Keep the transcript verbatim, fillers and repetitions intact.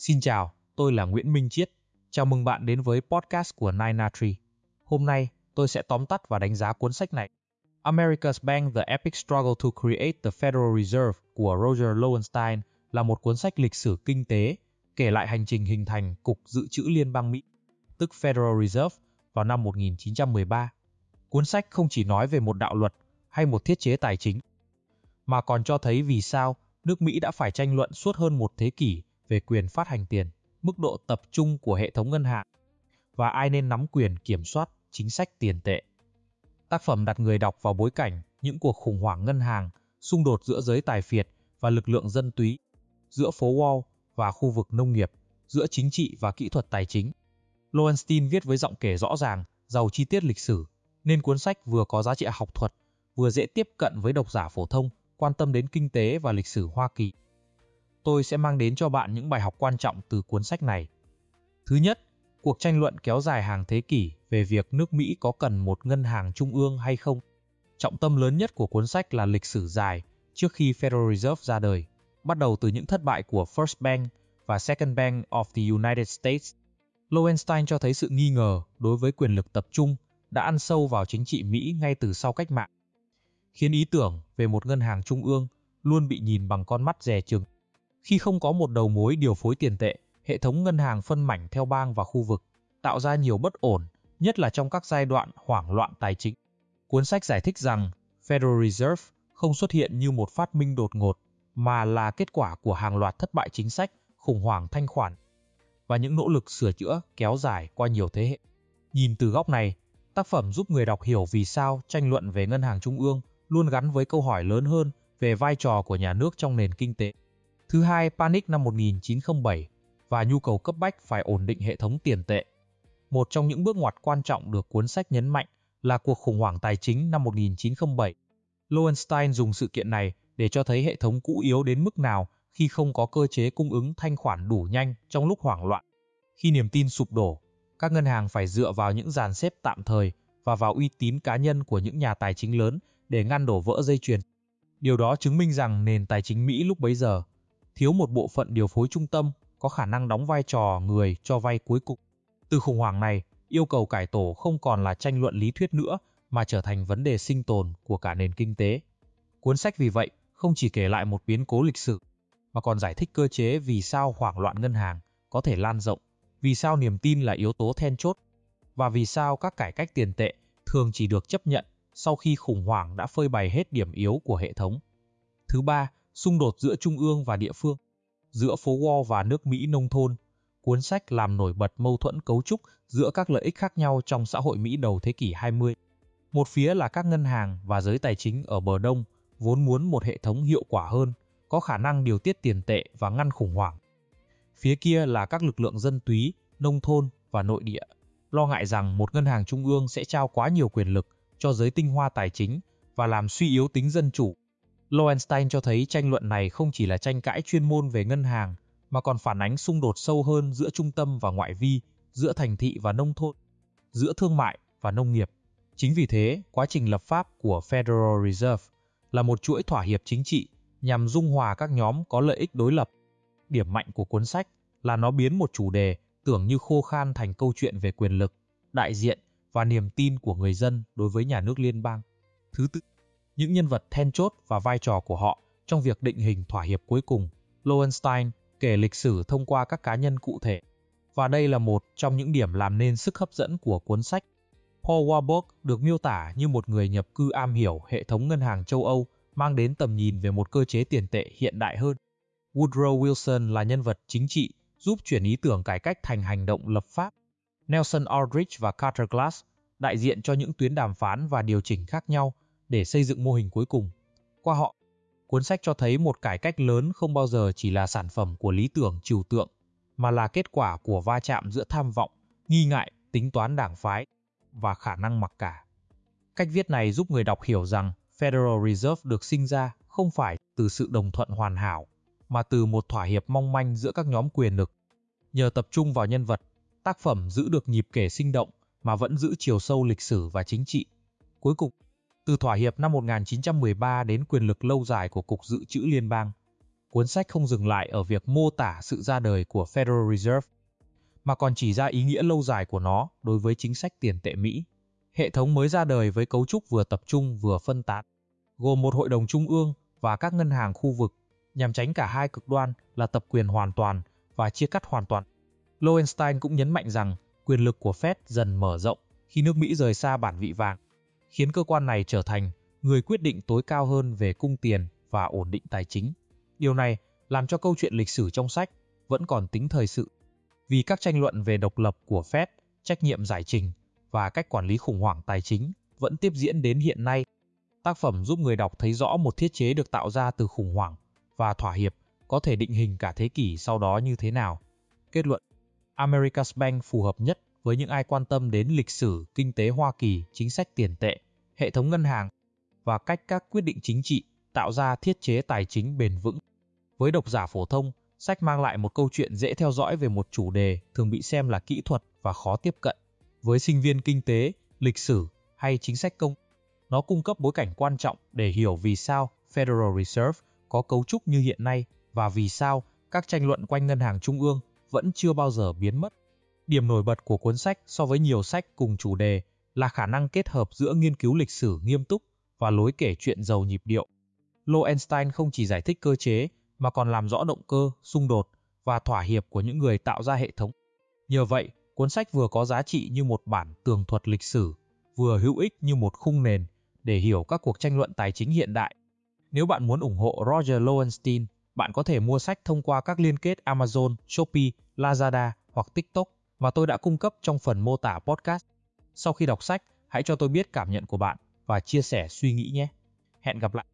Xin chào, tôi là Nguyễn Minh Chiết. Chào mừng bạn đến với podcast của Nine na Tree. Hôm nay, tôi sẽ tóm tắt và đánh giá cuốn sách này. America's Bank: The Epic Struggle to Create the Federal Reserve của Roger Lowenstein là một cuốn sách lịch sử kinh tế, kể lại hành trình hình thành Cục Dự trữ Liên bang Mỹ, tức Federal Reserve, vào năm một nghìn chín trăm mười ba. Cuốn sách không chỉ nói về một đạo luật hay một thiết chế tài chính, mà còn cho thấy vì sao nước Mỹ đã phải tranh luận suốt hơn một thế kỷ về quyền phát hành tiền, mức độ tập trung của hệ thống ngân hàng, và ai nên nắm quyền kiểm soát chính sách tiền tệ. Tác phẩm đặt người đọc vào bối cảnh những cuộc khủng hoảng ngân hàng, xung đột giữa giới tài phiệt và lực lượng dân túy, giữa phố Wall và khu vực nông nghiệp, giữa chính trị và kỹ thuật tài chính. Lowenstein viết với giọng kể rõ ràng, giàu chi tiết lịch sử, nên cuốn sách vừa có giá trị học thuật, vừa dễ tiếp cận với độc giả phổ thông quan tâm đến kinh tế và lịch sử Hoa Kỳ. Tôi sẽ mang đến cho bạn những bài học quan trọng từ cuốn sách này. Thứ nhất, cuộc tranh luận kéo dài hàng thế kỷ về việc nước Mỹ có cần một ngân hàng trung ương hay không. Trọng tâm lớn nhất của cuốn sách là lịch sử dài trước khi Federal Reserve ra đời, bắt đầu từ những thất bại của First Bank và Second Bank of the United States. Lowenstein cho thấy sự nghi ngờ đối với quyền lực tập trung đã ăn sâu vào chính trị Mỹ ngay từ sau cách mạng, khiến ý tưởng về một ngân hàng trung ương luôn bị nhìn bằng con mắt dè chừng. Khi không có một đầu mối điều phối tiền tệ, hệ thống ngân hàng phân mảnh theo bang và khu vực, tạo ra nhiều bất ổn, nhất là trong các giai đoạn hoảng loạn tài chính. Cuốn sách giải thích rằng Federal Reserve không xuất hiện như một phát minh đột ngột, mà là kết quả của hàng loạt thất bại chính sách, khủng hoảng thanh khoản và những nỗ lực sửa chữa kéo dài qua nhiều thế hệ. Nhìn từ góc này, tác phẩm giúp người đọc hiểu vì sao tranh luận về ngân hàng trung ương luôn gắn với câu hỏi lớn hơn về vai trò của nhà nước trong nền kinh tế. Thứ hai, Panic năm một nghìn chín trăm lẻ bảy và nhu cầu cấp bách phải ổn định hệ thống tiền tệ. Một trong những bước ngoặt quan trọng được cuốn sách nhấn mạnh là cuộc khủng hoảng tài chính năm một nghìn chín trăm lẻ bảy. Lowenstein dùng sự kiện này để cho thấy hệ thống cũ yếu đến mức nào khi không có cơ chế cung ứng thanh khoản đủ nhanh trong lúc hoảng loạn. Khi niềm tin sụp đổ, các ngân hàng phải dựa vào những dàn xếp tạm thời và vào uy tín cá nhân của những nhà tài chính lớn để ngăn đổ vỡ dây chuyền. Điều đó chứng minh rằng nền tài chính Mỹ lúc bấy giờ thiếu một bộ phận điều phối trung tâm có khả năng đóng vai trò người cho vay cuối cùng. Từ khủng hoảng này, yêu cầu cải tổ không còn là tranh luận lý thuyết nữa mà trở thành vấn đề sinh tồn của cả nền kinh tế. Cuốn sách vì vậy không chỉ kể lại một biến cố lịch sử, mà còn giải thích cơ chế vì sao hoảng loạn ngân hàng có thể lan rộng, vì sao niềm tin là yếu tố then chốt, và vì sao các cải cách tiền tệ thường chỉ được chấp nhận sau khi khủng hoảng đã phơi bày hết điểm yếu của hệ thống. Thứ ba, xung đột giữa trung ương và địa phương, giữa phố Wall và nước Mỹ nông thôn. Cuốn sách làm nổi bật mâu thuẫn cấu trúc giữa các lợi ích khác nhau trong xã hội Mỹ đầu thế kỷ hai mươi. Một phía là các ngân hàng và giới tài chính ở bờ Đông vốn muốn một hệ thống hiệu quả hơn, có khả năng điều tiết tiền tệ và ngăn khủng hoảng. Phía kia là các lực lượng dân túy, nông thôn và nội địa, lo ngại rằng một ngân hàng trung ương sẽ trao quá nhiều quyền lực cho giới tinh hoa tài chính và làm suy yếu tính dân chủ. Lowenstein cho thấy tranh luận này không chỉ là tranh cãi chuyên môn về ngân hàng, mà còn phản ánh xung đột sâu hơn giữa trung tâm và ngoại vi, giữa thành thị và nông thôn, giữa thương mại và nông nghiệp. Chính vì thế, quá trình lập pháp của Federal Reserve là một chuỗi thỏa hiệp chính trị nhằm dung hòa các nhóm có lợi ích đối lập. Điểm mạnh của cuốn sách là nó biến một chủ đề tưởng như khô khan thành câu chuyện về quyền lực, đại diện và niềm tin của người dân đối với nhà nước liên bang. Thứ tư, những nhân vật then chốt và vai trò của họ trong việc định hình thỏa hiệp cuối cùng. Lowenstein kể lịch sử thông qua các cá nhân cụ thể, và đây là một trong những điểm làm nên sức hấp dẫn của cuốn sách. Paul Warburg được miêu tả như một người nhập cư am hiểu hệ thống ngân hàng châu Âu, mang đến tầm nhìn về một cơ chế tiền tệ hiện đại hơn. Woodrow Wilson là nhân vật chính trị, giúp chuyển ý tưởng cải cách thành hành động lập pháp. Nelson Aldrich và Carter Glass đại diện cho những tuyến đàm phán và điều chỉnh khác nhau để xây dựng mô hình cuối cùng. Qua họ, cuốn sách cho thấy một cải cách lớn không bao giờ chỉ là sản phẩm của lý tưởng trừu tượng, mà là kết quả của va chạm giữa tham vọng, nghi ngại, tính toán đảng phái và khả năng mặc cả. Cách viết này giúp người đọc hiểu rằng Federal Reserve được sinh ra không phải từ sự đồng thuận hoàn hảo, mà từ một thỏa hiệp mong manh giữa các nhóm quyền lực. Nhờ tập trung vào nhân vật, tác phẩm giữ được nhịp kể sinh động mà vẫn giữ chiều sâu lịch sử và chính trị. Cuối cùng, từ thỏa hiệp năm một nghìn chín trăm mười ba đến quyền lực lâu dài của Cục Dự trữ Liên bang, cuốn sách không dừng lại ở việc mô tả sự ra đời của Federal Reserve, mà còn chỉ ra ý nghĩa lâu dài của nó đối với chính sách tiền tệ Mỹ. Hệ thống mới ra đời với cấu trúc vừa tập trung vừa phân tán, gồm một hội đồng trung ương và các ngân hàng khu vực, nhằm tránh cả hai cực đoan là tập quyền hoàn toàn và chia cắt hoàn toàn. Lowenstein cũng nhấn mạnh rằng quyền lực của Fed dần mở rộng khi nước Mỹ rời xa bản vị vàng, khiến cơ quan này trở thành người quyết định tối cao hơn về cung tiền và ổn định tài chính. Điều này làm cho câu chuyện lịch sử trong sách vẫn còn tính thời sự, vì các tranh luận về độc lập của Fed, trách nhiệm giải trình và cách quản lý khủng hoảng tài chính vẫn tiếp diễn đến hiện nay. Tác phẩm giúp người đọc thấy rõ một thiết chế được tạo ra từ khủng hoảng và thỏa hiệp có thể định hình cả thế kỷ sau đó như thế nào. Kết luận: America's Bank phù hợp nhất với những ai quan tâm đến lịch sử, kinh tế Hoa Kỳ, chính sách tiền tệ, hệ thống ngân hàng và cách các quyết định chính trị tạo ra thiết chế tài chính bền vững. Với độc giả phổ thông, sách mang lại một câu chuyện dễ theo dõi về một chủ đề thường bị xem là kỹ thuật và khó tiếp cận. Với sinh viên kinh tế, lịch sử hay chính sách công, nó cung cấp bối cảnh quan trọng để hiểu vì sao Federal Reserve có cấu trúc như hiện nay và vì sao các tranh luận quanh ngân hàng trung ương vẫn chưa bao giờ biến mất. Điểm nổi bật của cuốn sách so với nhiều sách cùng chủ đề là khả năng kết hợp giữa nghiên cứu lịch sử nghiêm túc và lối kể chuyện giàu nhịp điệu. Lowenstein không chỉ giải thích cơ chế mà còn làm rõ động cơ, xung đột và thỏa hiệp của những người tạo ra hệ thống. Nhờ vậy, cuốn sách vừa có giá trị như một bản tường thuật lịch sử, vừa hữu ích như một khung nền để hiểu các cuộc tranh luận tài chính hiện đại. Nếu bạn muốn ủng hộ Roger Lowenstein, bạn có thể mua sách thông qua các liên kết Amazon, Shopee, Lazada hoặc TikTok mà tôi đã cung cấp trong phần mô tả podcast. Sau khi đọc sách, hãy cho tôi biết cảm nhận của bạn và chia sẻ suy nghĩ nhé. Hẹn gặp lại!